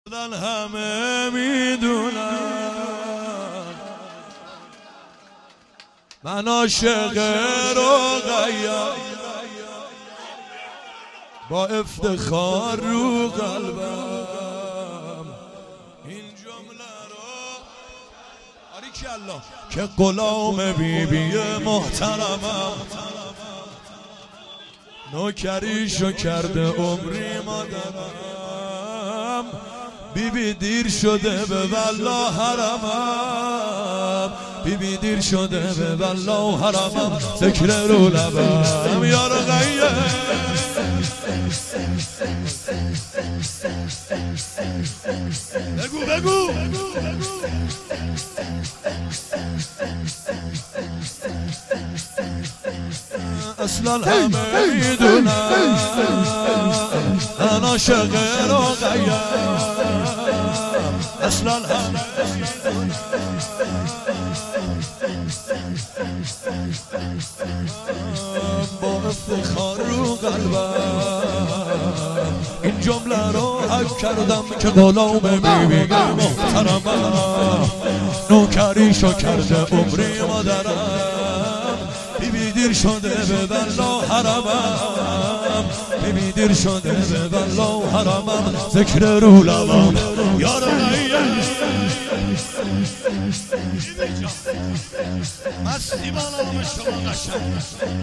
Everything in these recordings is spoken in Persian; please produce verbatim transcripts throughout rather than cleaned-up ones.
همه میدونن من عاشق رقیه‌ام، با افتخار رو قلبم این جمله رو آریکالله که غلام بیبی محترمم، نوکریشو کرده عمری مادرم، بیبی دیر شده به والله حرمم، بیبی دیر شده به والله حرمم، ذکر رو لبم یا رقیه بگو بگو اصلا همه میدونن من عاشق رقیه‌ام، اصلا همه با افتخار رو قلبم این جمله رو حک کردم که غلام بیبی محترمم، نوکریشو کرده عمری مادرم، بیبی دیر شده به والله حرمم، بیبی دیر شده به والله حرمم، ذکر رو لبم یا رقیه مستی بالا به شما قشنگ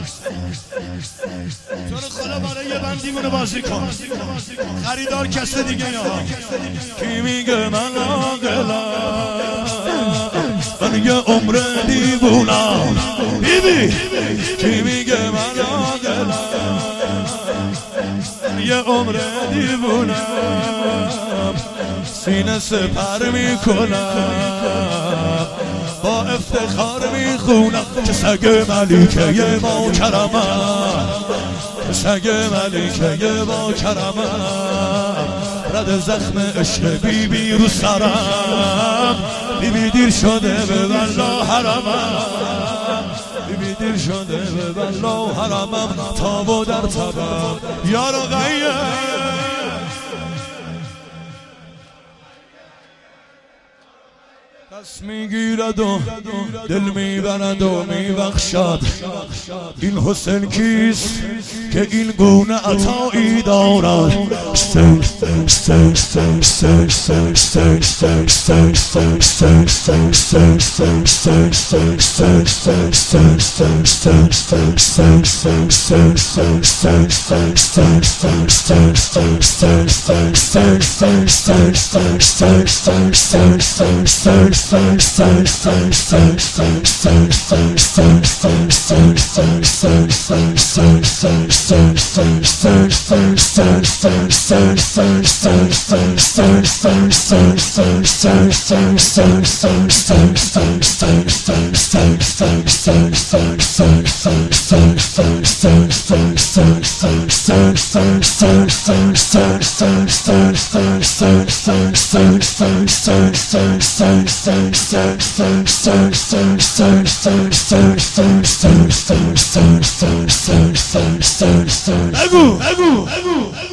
تو رو خدا برای یه بندیمونو بازی کن، خریدار کس دیگه یا کی میگه من عاقلم، من یه عمر دیوونم، بیبی کی میگه من عاقلم، من یه عمر دیوونم، سینه سپر میکنم، با افتخار میخونم که سگ ملیکه ما کرمم، که سگ ملیکه ما کرمم، رد زخم عشق بیبی رو سرم، بیبی دیر شده به والله حرمم، بیبی دیر شده به والله حرمم، تاب و در تبم یا رقیه دست میگیرد و دل میبرد و میبخشد، این حسین کیست که این گونه عطایی دارد، بگو بگو